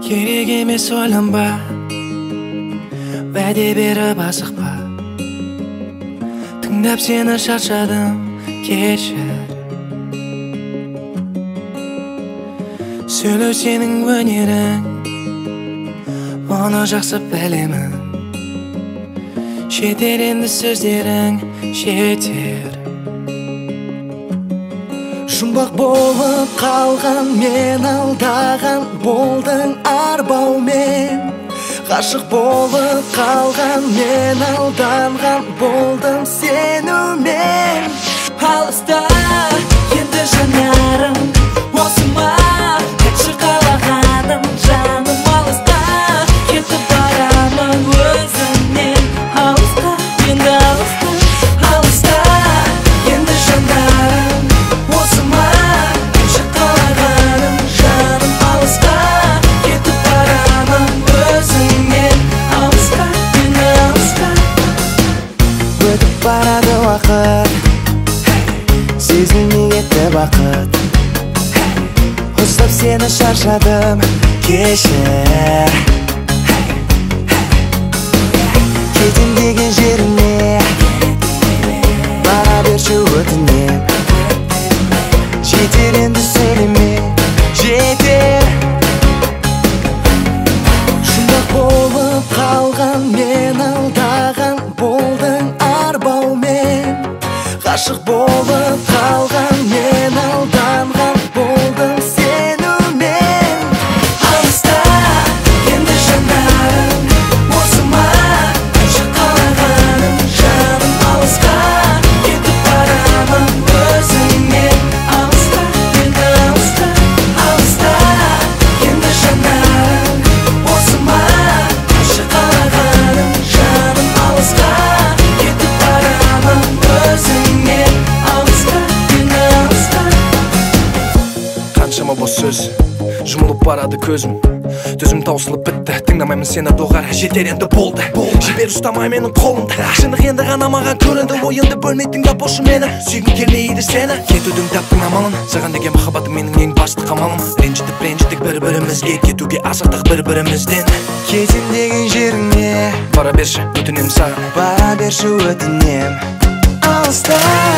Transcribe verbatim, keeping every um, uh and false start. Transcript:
керек емес ойланба, уәде беріп асықпа. Тыңдап сені шаршадым, кешір. Сөйлеу сенің өнерің, оны жақсы білемін. Жетер енді сөздерің, жетер. Жұмбақ болып қалған мен алдаған болдың арбаумен. Ғашық болып қалған мен алданған болдым сенумен. Алыста енді жанарым, осы ма айтшы қалағаным жаным. Алыста кетіп барамын өзіңнен, алысқа енді алыста. Алыста енді жанарым, осы ма айтшы қалағаным жаным. Алысқа кетіп барамын өзіңнен, алысқа енді алысқа. Өтіп барады уақыт, сезілмей кетті бақыт. Ұстап сені шаршадым, кешір. Кетем деген жеріне бара берші өтінем. Жетер енді сөйлеме, жетер. Жұмбақ болып қалған мен алдаған болдың арбаумен. Ғашық болып қалған мен алданған болдым сенумен. Алыста енді жанарым, осы ма айтшы қалағаным жаным. Алысқа кетіп барамын өзіңнен, алысқа енді алысқа. Алыста енді жанарым, осы ма айтшы қалағаным жаным. Алысқа кетіп барамын өзіңнен, алысқа енді алысқа. Қаншама бос сөз, жұмылып барады көзім. Төзім таусылып бітті, тыңдамаймын сені доғар. Жетер енді болды, жібер ұстамай менің қолымды. Шындық енді ғана маған көрінді, ойымды бөлмей тыңдап бошы мені. Сүйгім келмейді сені, кетудің таптың амалын. Саған деген махаббатым менің ең басты қамалым. Ренжітіп ренжітік бір-бірімізге, кетуге асықтық бір-бірімізден. Кетем деген жеріңе бара берші, өтінем саған, бара берші өтінем. Алыста